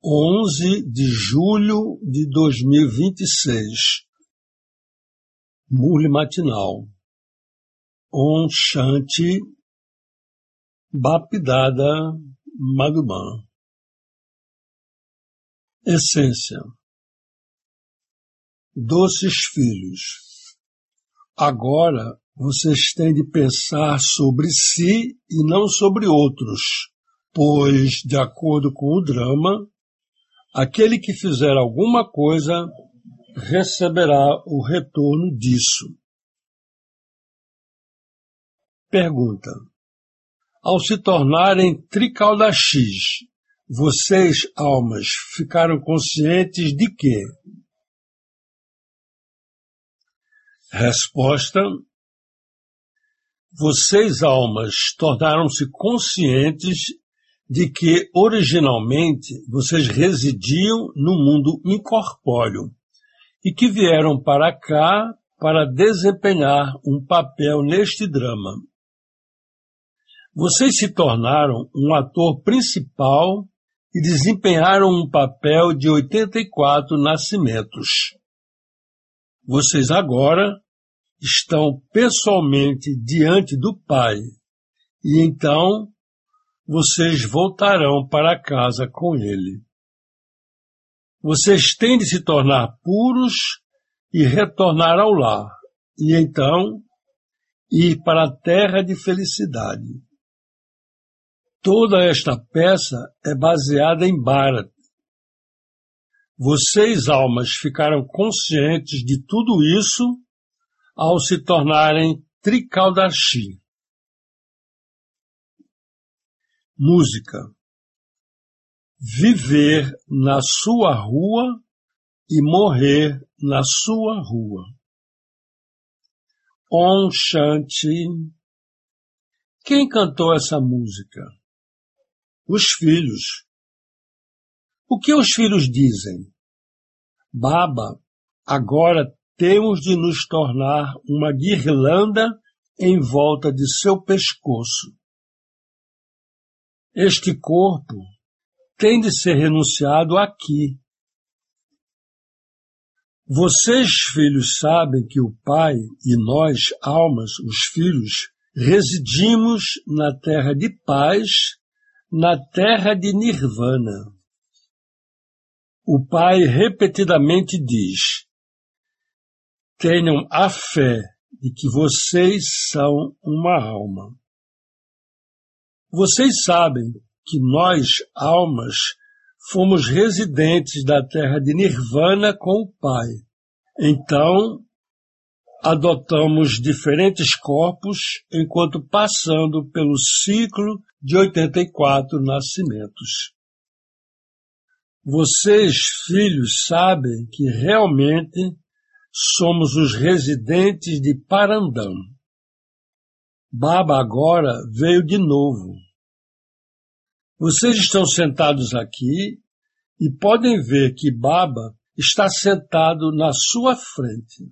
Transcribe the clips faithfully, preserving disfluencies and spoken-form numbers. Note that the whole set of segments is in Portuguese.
onze de julho de dois mil e vinte e seis. Murli matinal. Om Shanti Bapdada Madhuban. Essência. Doces filhos, agora vocês têm de pensar sobre si e não sobre outros, pois, de acordo com o drama, aquele que fizer alguma coisa receberá o retorno disso. Pergunta. Ao se tornarem Trikaldashis, vocês, almas, ficaram conscientes de quê? Resposta. Vocês, almas, tornaram-se conscientes de que, originalmente, vocês residiam no mundo incorpóreo e que vieram para cá para desempenhar um papel neste drama. Vocês se tornaram um ator principal e desempenharam um papel de oitenta e quatro nascimentos. Vocês agora estão pessoalmente diante do Pai e então vocês voltarão para casa com Ele. Vocês têm de se tornar puros e retornar ao lar, e então ir para a terra de felicidade. Toda esta peça é baseada em Bharat. Vocês, almas, ficaram conscientes de tudo isso ao se tornarem Trikaldashi. Música. Viver na sua rua e morrer na sua rua. Om Shanti. Quem cantou essa música? Os filhos. O que os filhos dizem? Baba, agora temos de nos tornar uma guirlanda em volta de seu pescoço. Este corpo tem de ser renunciado aqui. Vocês, filhos, sabem que o Pai e nós, almas, os filhos, residimos na terra de paz, na terra de Nirvana. O Pai repetidamente diz: tenham a fé de que vocês são uma alma. Vocês sabem que nós, almas, fomos residentes da terra de Nirvana com o Pai. Então, adotamos diferentes corpos enquanto passando pelo ciclo de oitenta e quatro nascimentos. Vocês, filhos, sabem que realmente somos os residentes de Parandam. Baba agora veio de novo. Vocês estão sentados aqui e podem ver que Baba está sentado na sua frente.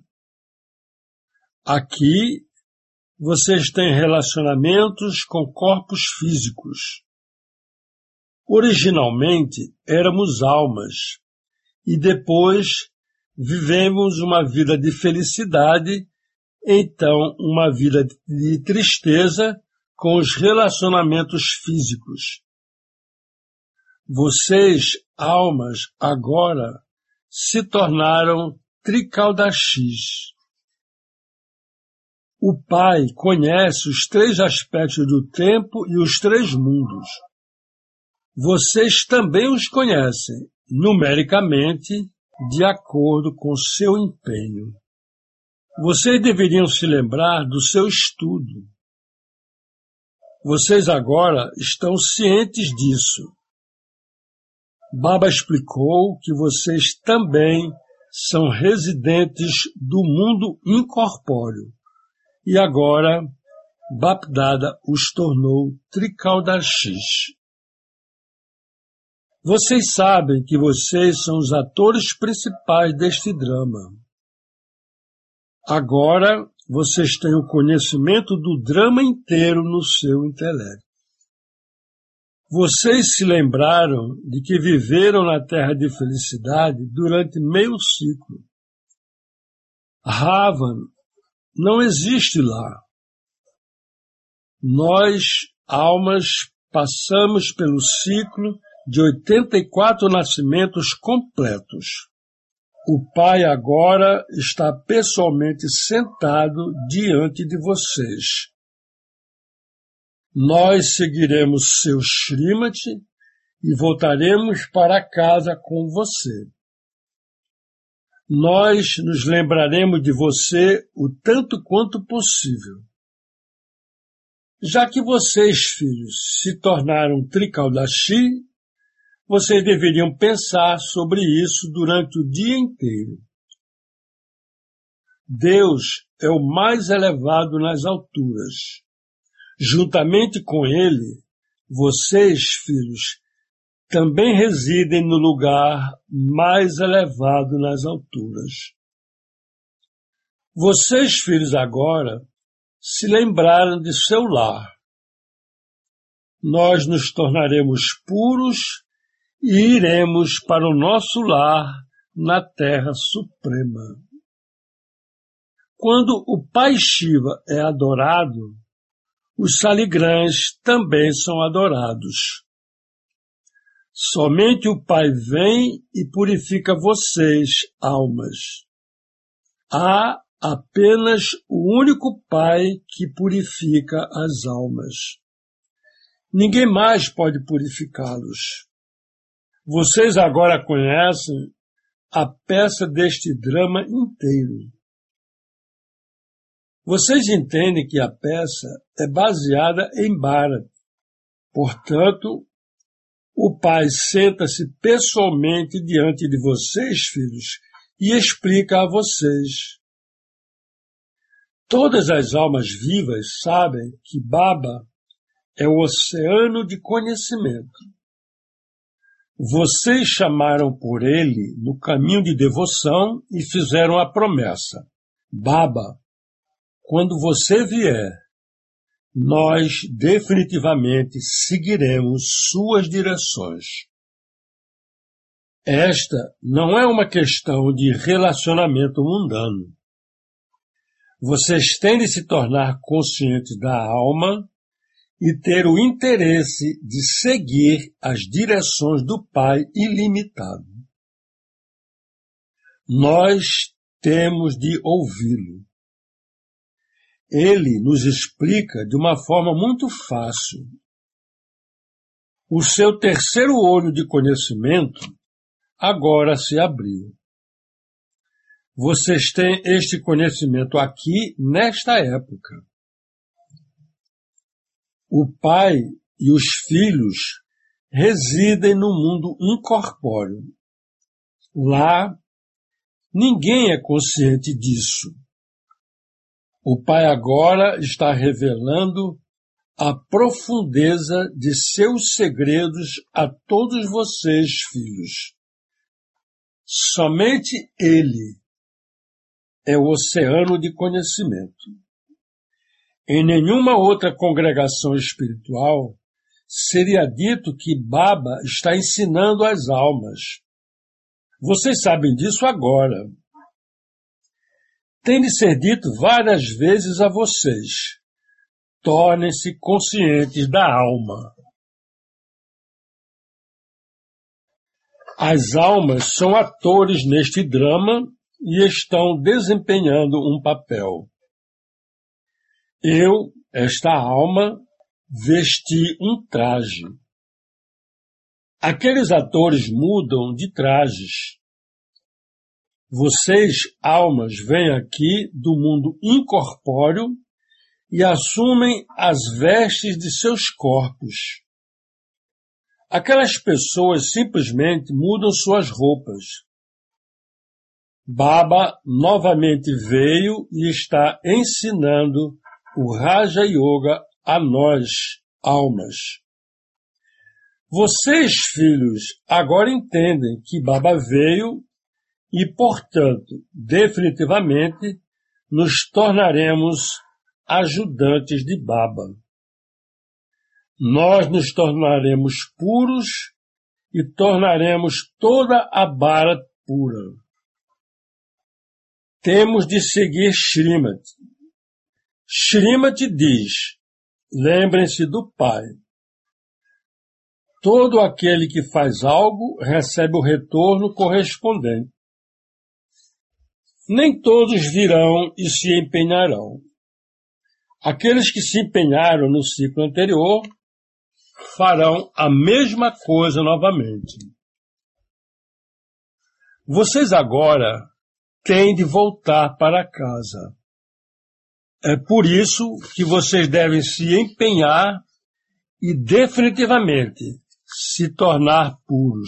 Aqui, vocês têm relacionamentos com corpos físicos. Originalmente, éramos almas e depois vivemos uma vida de felicidade, então uma vida de tristeza com os relacionamentos físicos. Vocês, almas, agora se tornaram Trikaldashis. O Pai conhece os três aspectos do tempo e os três mundos. Vocês também os conhecem, numericamente, de acordo com seu empenho. Vocês deveriam se lembrar do seu estudo. Vocês agora estão cientes disso. Baba explicou que vocês também são residentes do mundo incorpóreo. E agora, Bapdada os tornou Trikaldashis. Vocês sabem que vocês são os atores principais deste drama. Agora, vocês têm o conhecimento do drama inteiro no seu intelecto. Vocês se lembraram de que viveram na terra de felicidade durante meio ciclo. Ravan não existe lá. Nós, almas, passamos pelo ciclo de oitenta e quatro nascimentos completos. O Pai agora está pessoalmente sentado diante de vocês. Nós seguiremos seu Srimati e voltaremos para casa com você. Nós nos lembraremos de você o tanto quanto possível. Já que vocês, filhos, se tornaram Trikaldashi, vocês deveriam pensar sobre isso durante o dia inteiro. Deus é o mais elevado nas alturas. Juntamente com ele, vocês, filhos, também residem no lugar mais elevado nas alturas. Vocês, filhos, agora se lembraram de seu lar. Nós nos tornaremos puros e iremos para o nosso lar na Terra Suprema. Quando o Pai Shiva é adorado, os saligrãs também são adorados. Somente o Pai vem e purifica vocês, almas. Há apenas o único Pai que purifica as almas. Ninguém mais pode purificá-los. Vocês agora conhecem a peça deste drama inteiro. Vocês entendem que a peça é baseada em Bharata. Portanto, o Pai senta-se pessoalmente diante de vocês, filhos, e explica a vocês. Todas as almas vivas sabem que Baba é o oceano de conhecimento. Vocês chamaram por ele no caminho de devoção e fizeram a promessa. Baba, quando você vier, nós definitivamente seguiremos suas direções. Esta não é uma questão de relacionamento mundano. Vocês têm de se tornar conscientes da alma e ter o interesse de seguir as direções do Pai ilimitado. Nós temos de ouvi-lo. Ele nos explica de uma forma muito fácil. O seu terceiro olho de conhecimento agora se abriu. Vocês têm este conhecimento aqui, nesta época. O Pai e os filhos residem no mundo incorpóreo. Lá, ninguém é consciente disso. O Pai agora está revelando a profundeza de seus segredos a todos vocês, filhos. Somente Ele é o oceano de conhecimento. Em nenhuma outra congregação espiritual seria dito que Baba está ensinando as almas. Vocês sabem disso agora. Tem de ser dito várias vezes a vocês. Tornem-se conscientes da alma. As almas são atores neste drama e estão desempenhando um papel. Eu, esta alma, vesti um traje. Aqueles atores mudam de trajes. Vocês, almas, vêm aqui do mundo incorpóreo e assumem as vestes de seus corpos. Aquelas pessoas simplesmente mudam suas roupas. Baba novamente veio e está ensinando o Raja Yoga a nós, almas. Vocês, filhos, agora entendem que Baba veio e, portanto, definitivamente, nos tornaremos ajudantes de Baba. nós nos tornaremos puros e tornaremos toda a Bharat pura. Temos de seguir Srimati. Srimati diz, lembrem-se do Pai. Todo aquele que faz algo recebe o retorno correspondente. Nem todos virão e se empenharão. Aqueles que se empenharam no ciclo anterior farão a mesma coisa novamente. Vocês agora têm de voltar para casa. É por isso que vocês devem se empenhar e definitivamente se tornar puros.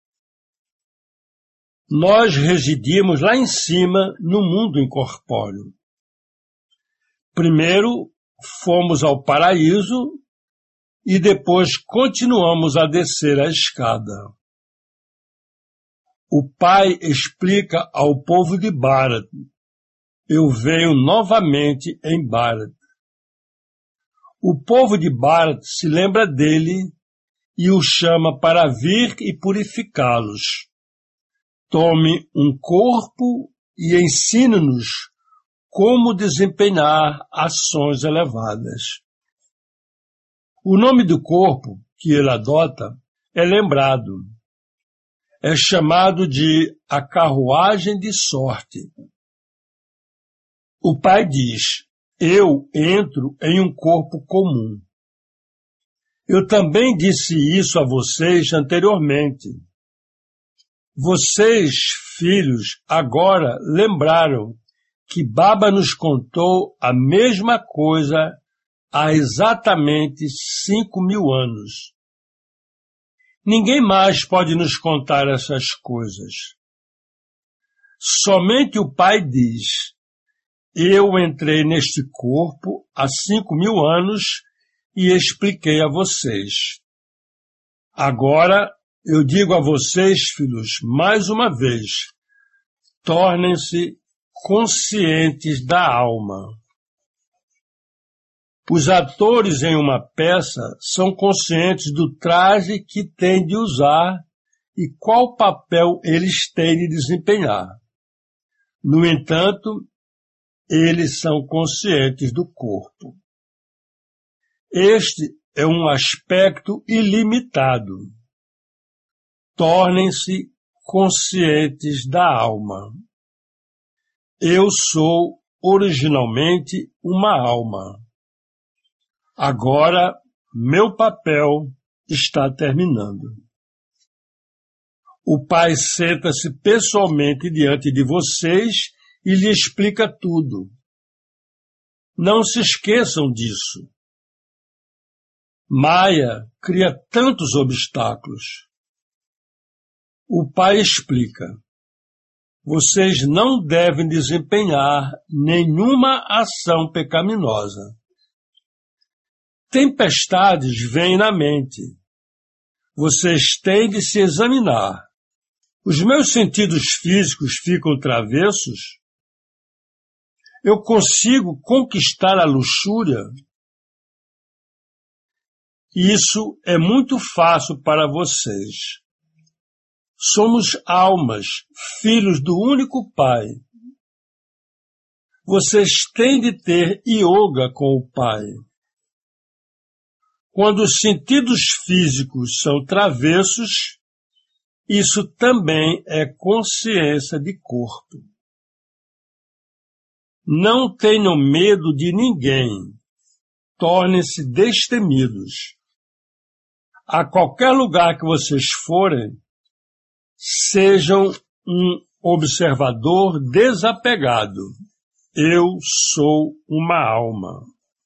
Nós residimos lá em cima no mundo incorpóreo. Primeiro fomos ao paraíso e depois continuamos a descer a escada. O Pai explica ao povo de Bharat, eu venho novamente em Bharat. O povo de Bharat se lembra dele e o chama para vir e purificá-los. Tome um corpo e ensine-nos como desempenhar ações elevadas. O nome do corpo que ele adota é lembrado. É chamado de a carruagem de sorte. O Pai diz, eu entro em um corpo comum. Eu também disse isso a vocês anteriormente. Vocês, filhos, agora lembraram que Baba nos contou a mesma coisa há exatamente cinco mil anos. Ninguém mais pode nos contar essas coisas. Somente o Pai diz, eu entrei neste corpo há cinco mil anos e expliquei a vocês. Agora, eu digo a vocês, filhos, mais uma vez, tornem-se conscientes da alma. Os atores em uma peça são conscientes do traje que têm de usar e qual papel eles têm de desempenhar. No entanto, eles são conscientes do corpo. Este é um aspecto ilimitado. Tornem-se conscientes da alma. Eu sou originalmente uma alma. Agora, meu papel está terminando. O Pai senta-se pessoalmente diante de vocês e lhe explica tudo. Não se esqueçam disso. Maya cria tantos obstáculos. O Pai explica. Vocês não devem desempenhar nenhuma ação pecaminosa. Tempestades vêm na mente. Vocês têm de se examinar. Os meus sentidos físicos ficam travessos? Eu consigo conquistar a luxúria? Isso é muito fácil para vocês. Somos almas, filhos do único Pai. Vocês têm de ter yoga com o Pai. Quando os sentidos físicos são travessos, isso também é consciência de corpo. Não tenham medo de ninguém. Tornem-se destemidos. A qualquer lugar que vocês forem, sejam um observador desapegado. Eu sou uma alma.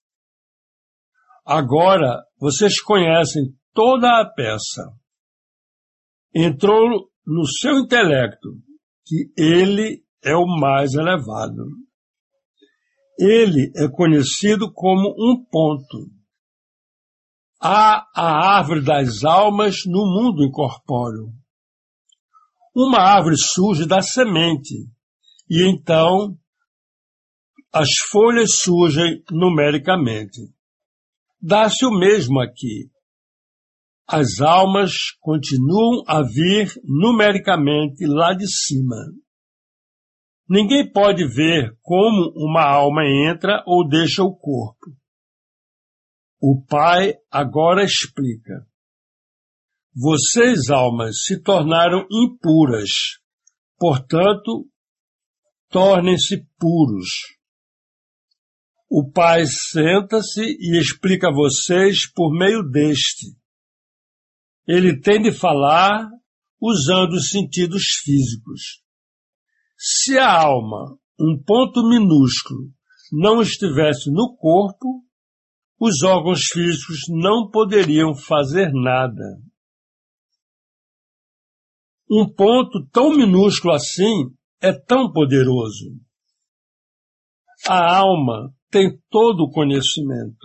Agora, vocês conhecem toda a peça. Entrou no seu intelecto que ele é o mais elevado. Ele é conhecido como um ponto. Há a árvore das almas no mundo incorpóreo. Uma árvore surge da semente, e então as folhas surgem numericamente. Dá-se o mesmo aqui. As almas continuam a vir numericamente lá de cima. Ninguém pode ver como uma alma entra ou deixa o corpo. O Pai agora explica. Vocês, almas, se tornaram impuras. Portanto, tornem-se puros. O Pai senta-se e explica a vocês por meio deste. Ele tem de falar usando os sentidos físicos. Se a alma, um ponto minúsculo, não estivesse no corpo, os órgãos físicos não poderiam fazer nada. Um ponto tão minúsculo assim é tão poderoso. A alma tem todo o conhecimento.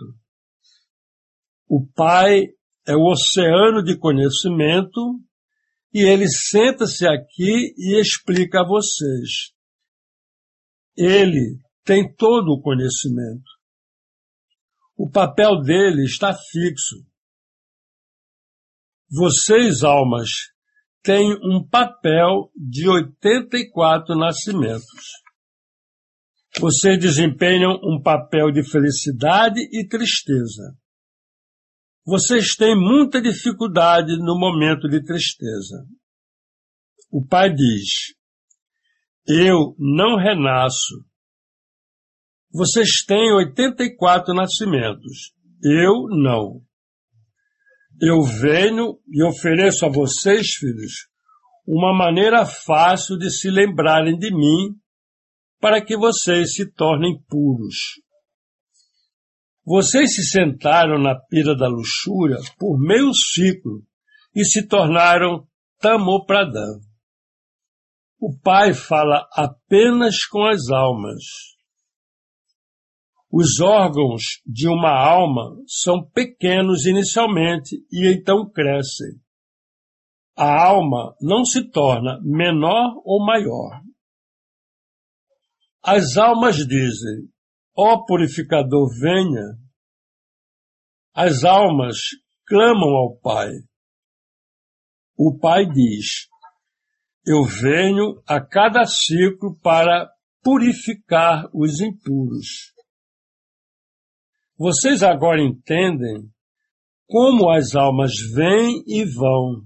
O Pai é o oceano de conhecimento e ele senta-se aqui e explica a vocês. Ele tem todo o conhecimento. O papel dele está fixo. Vocês, almas, têm um papel de oitenta e quatro nascimentos. Vocês desempenham um papel de felicidade e tristeza. Vocês têm muita dificuldade no momento de tristeza. O Pai diz, eu não renasço. Vocês têm oitenta e quatro nascimentos. Eu não. Eu venho e ofereço a vocês, filhos, uma maneira fácil de se lembrarem de mim para que vocês se tornem puros. Vocês se sentaram na pira da luxúria por meio ciclo e se tornaram Tamopradã. O Pai fala apenas com as almas. Os órgãos de uma alma são pequenos inicialmente e então crescem. A alma não se torna menor ou maior. As almas dizem, ó purificador, venha. As almas clamam ao Pai. O Pai diz, eu venho a cada ciclo para purificar os impuros. Vocês agora entendem como as almas vêm e vão.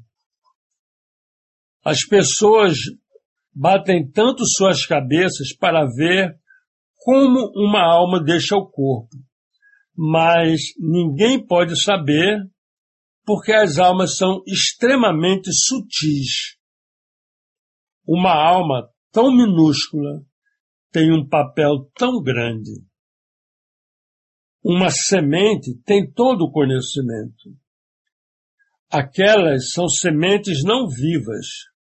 As pessoas batem tanto suas cabeças para ver como uma alma deixa o corpo, mas ninguém pode saber porque as almas são extremamente sutis. Uma alma tão minúscula tem um papel tão grande. Uma semente tem todo o conhecimento. Aquelas são sementes não vivas.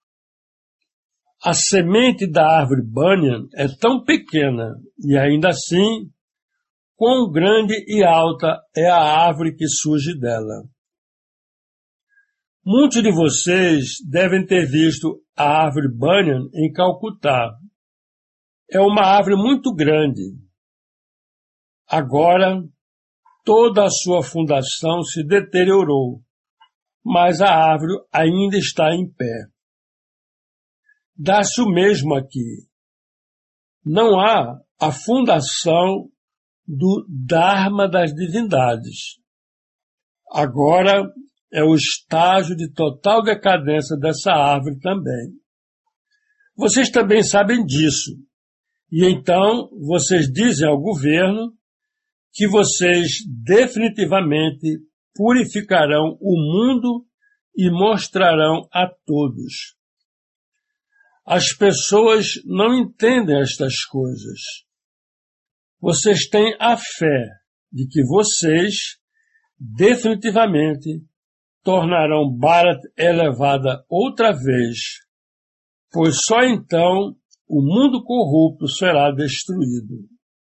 A semente da árvore banyan é tão pequena e ainda assim, quão grande e alta é a árvore que surge dela. Muitos de vocês devem ter visto a árvore banyan em Calcutá. É uma árvore muito grande. Agora, toda a sua fundação se deteriorou, mas a árvore ainda está em pé. Dá-se o mesmo aqui. Não há a fundação do Dharma das divindades. Agora é o estágio de total decadência dessa árvore também. Vocês também sabem disso. E então vocês dizem ao governo que vocês definitivamente purificarão o mundo e mostrarão a todos. As pessoas não entendem estas coisas. Vocês têm a fé de que vocês definitivamente tornarão Bharat elevada outra vez, pois só então o mundo corrupto será destruído.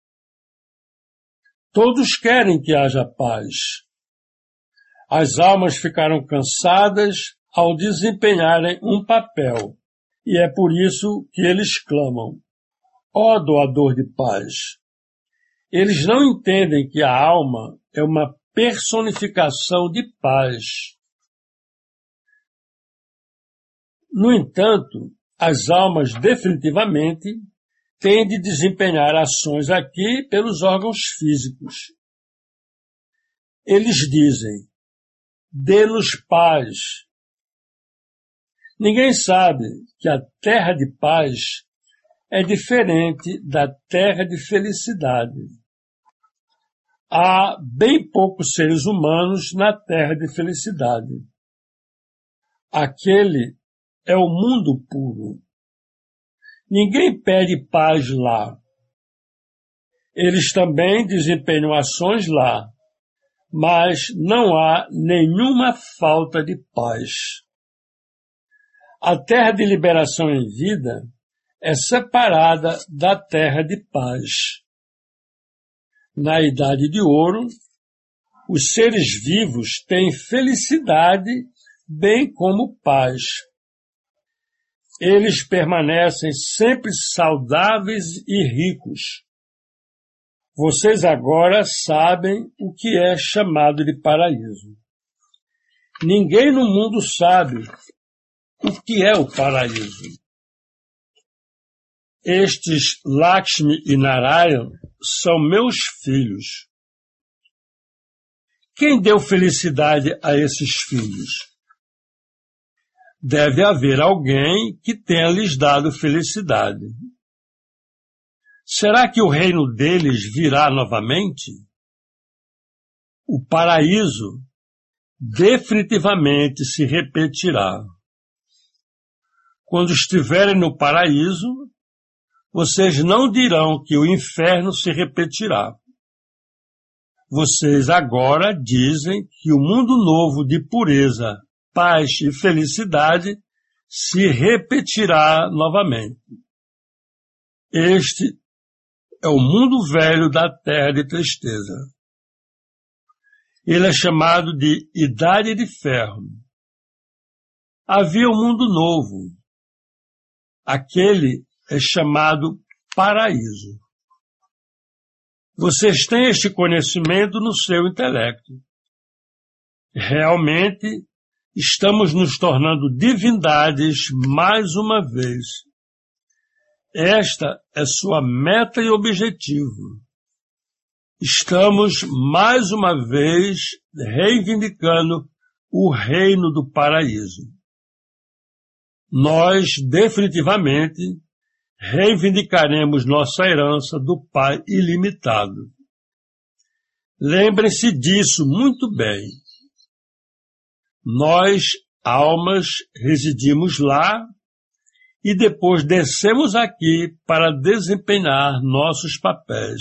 Todos querem que haja paz. As almas ficaram cansadas ao desempenharem um papel, e é por isso que eles clamam, ó doador de paz. Eles não entendem que a alma é uma personificação de paz. No entanto, as almas definitivamente têm de desempenhar ações aqui pelos órgãos físicos. Eles dizem, dê-nos paz. Ninguém sabe que a terra de paz é diferente da terra de felicidade. Há bem poucos seres humanos na terra de felicidade. Aquele é o mundo puro. Ninguém pede paz lá. Eles também desempenham ações lá, mas não há nenhuma falta de paz. A terra de liberação em vida é separada da terra de paz. Na Idade de Ouro, os seres vivos têm felicidade, bem como paz. Eles permanecem sempre saudáveis e ricos. Vocês agora sabem o que é chamado de paraíso. Ninguém no mundo sabe o que é o paraíso. Estes Lakshmi e Narayana são meus filhos. Quem deu felicidade a esses filhos? Deve haver alguém que tenha lhes dado felicidade. Será que o reino deles virá novamente? O paraíso definitivamente se repetirá. Quando estiverem no paraíso, vocês não dirão que o inferno se repetirá. Vocês agora dizem que o mundo novo de pureza, paz e felicidade se repetirá novamente. Este é o mundo velho da terra de tristeza. Ele é chamado de Idade de Ferro. Havia um mundo novo. Aquele é chamado paraíso. Vocês têm este conhecimento no seu intelecto. Realmente, estamos nos tornando divindades mais uma vez. Esta é sua meta e objetivo. Estamos mais uma vez reivindicando o reino do paraíso. Nós, definitivamente, reivindicaremos nossa herança do Pai ilimitado. Lembrem-se disso muito bem. Nós, almas, residimos lá e depois descemos aqui para desempenhar nossos papéis.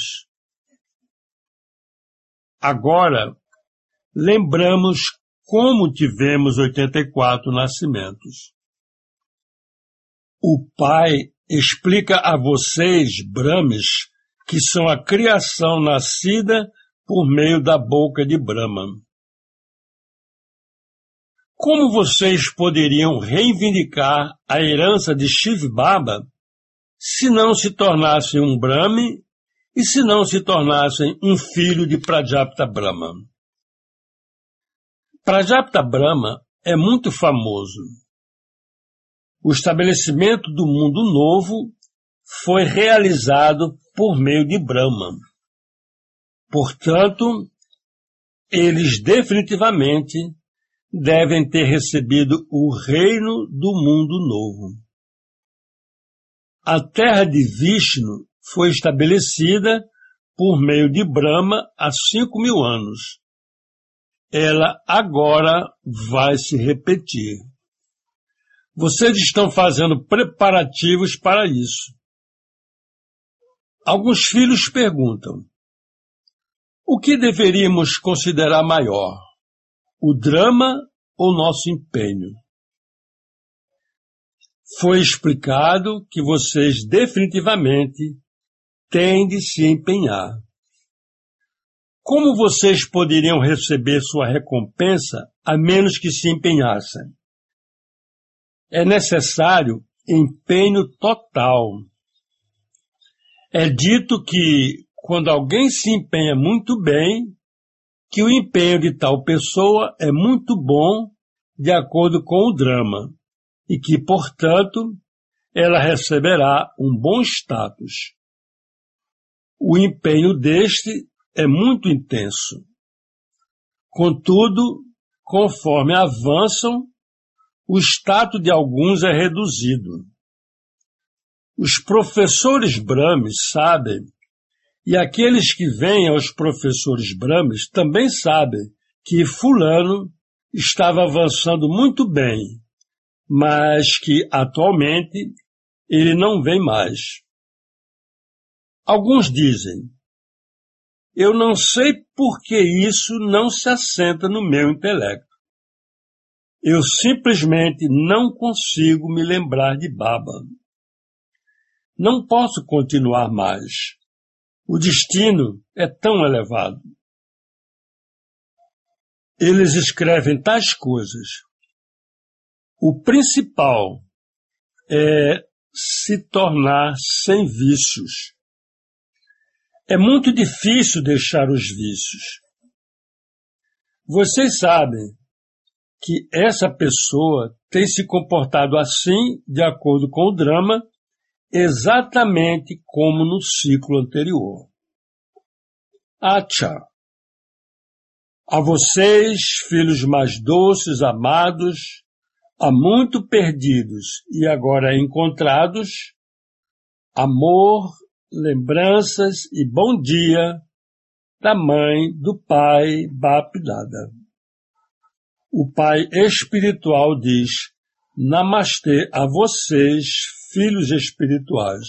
Agora, lembramos como tivemos oitenta e quatro nascimentos. O Pai explica a vocês, Brahmes, que são a criação nascida por meio da boca de Brahma. Como vocês poderiam reivindicar a herança de Shiv Baba se não se tornassem um Brahme e se não se tornassem um filho de Prajapta Brahma? Prajapta Brahma é muito famoso. O estabelecimento do mundo novo foi realizado por meio de Brahma. Portanto, eles definitivamente devem ter recebido o reino do mundo novo. A terra de Vishnu foi estabelecida por meio de Brahma há cinco mil anos. Ela agora vai se repetir. Vocês estão fazendo preparativos para isso. Alguns filhos perguntam: o que deveríamos considerar maior, o drama ou nosso empenho? Foi explicado que vocês definitivamente têm de se empenhar. Como vocês poderiam receber sua recompensa a menos que se empenhassem? É necessário empenho total. É dito que, quando alguém se empenha muito bem, que o empenho de tal pessoa é muito bom de acordo com o drama e que, portanto, ela receberá um bom status. O empenho deste é muito intenso. Contudo, conforme avançam, o status de alguns é reduzido. Os professores Brahmes sabem, e aqueles que vêm aos professores Brahmes também sabem, que fulano estava avançando muito bem, mas que atualmente ele não vem mais. Alguns dizem, eu não sei por que isso não se assenta no meu intelecto. Eu simplesmente não consigo me lembrar de Baba. Não posso continuar mais. O destino é tão elevado. Eles escrevem tais coisas. O principal é se tornar sem vícios. É muito difícil deixar os vícios. Vocês sabem que essa pessoa tem se comportado assim de acordo com o drama, exatamente como no ciclo anterior. Acha. A vocês, filhos mais doces, amados, há muito perdidos e agora encontrados, amor, lembranças e bom dia da mãe, do pai Bapdada. O pai espiritual diz, Namastê a vocês, filhos espirituais.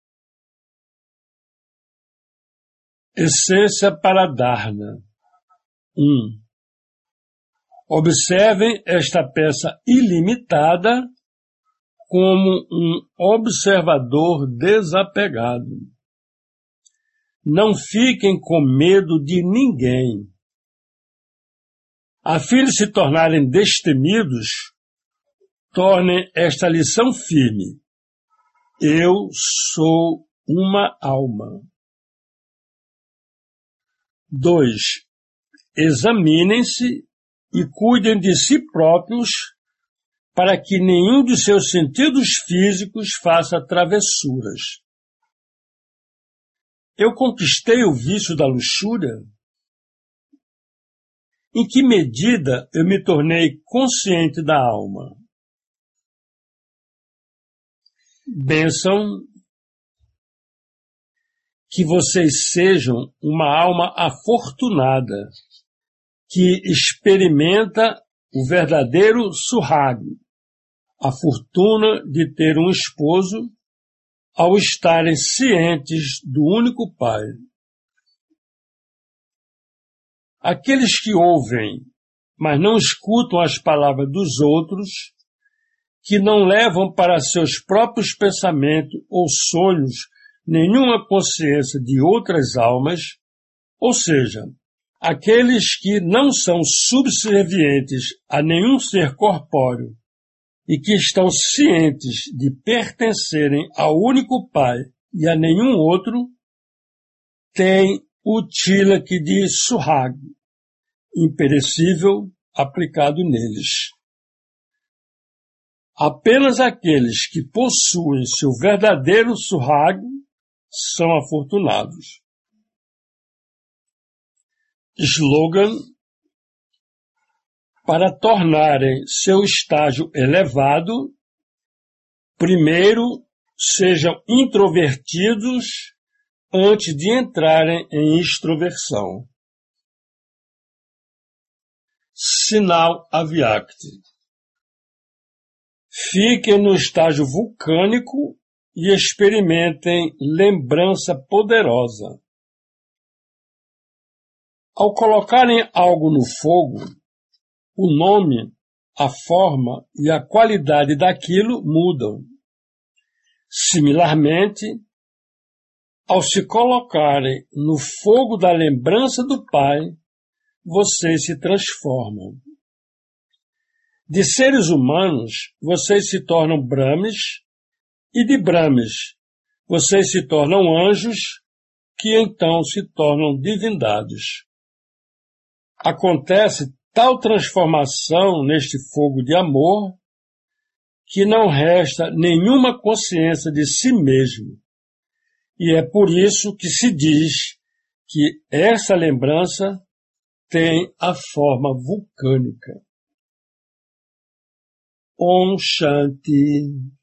Essência para Dharna. um. Observem esta peça ilimitada como um observador desapegado. Não fiquem com medo de ninguém. A fim de se tornarem destemidos, tornem esta lição firme. Eu sou uma alma. dois. Examinem-se e cuidem de si próprios para que nenhum de seus sentidos físicos faça travessuras. Eu conquistei o vício da luxúria? Em que medida eu me tornei consciente da alma? Bênção, que vocês sejam uma alma afortunada, que experimenta o verdadeiro surrag, a fortuna de ter um esposo, ao estarem cientes do único Pai. Aqueles que ouvem, mas não escutam as palavras dos outros, que não levam para seus próprios pensamentos ou sonhos nenhuma consciência de outras almas, ou seja, aqueles que não são subservientes a nenhum ser corpóreo e que estão cientes de pertencerem ao único Pai e a nenhum outro, têm o tilak de surrag, imperecível, aplicado neles. Apenas aqueles que possuem seu verdadeiro surrag são afortunados. Slogan: para tornarem seu estágio elevado, primeiro sejam introvertidos antes de entrarem em extroversão. Sinal Avyakti. Fiquem no estágio vulcânico e experimentem lembrança poderosa. Ao colocarem algo no fogo, o nome, a forma e a qualidade daquilo mudam. Similarmente, ao se colocarem no fogo da lembrança do Pai, vocês se transformam. De seres humanos, vocês se tornam Brahmes, e de Brahmes, vocês se tornam anjos, que então se tornam divindades. acontece tal transformação neste fogo de amor que não resta nenhuma consciência de si mesmo. E é por isso que se diz que essa lembrança tem a forma vulcânica. Om Shanti.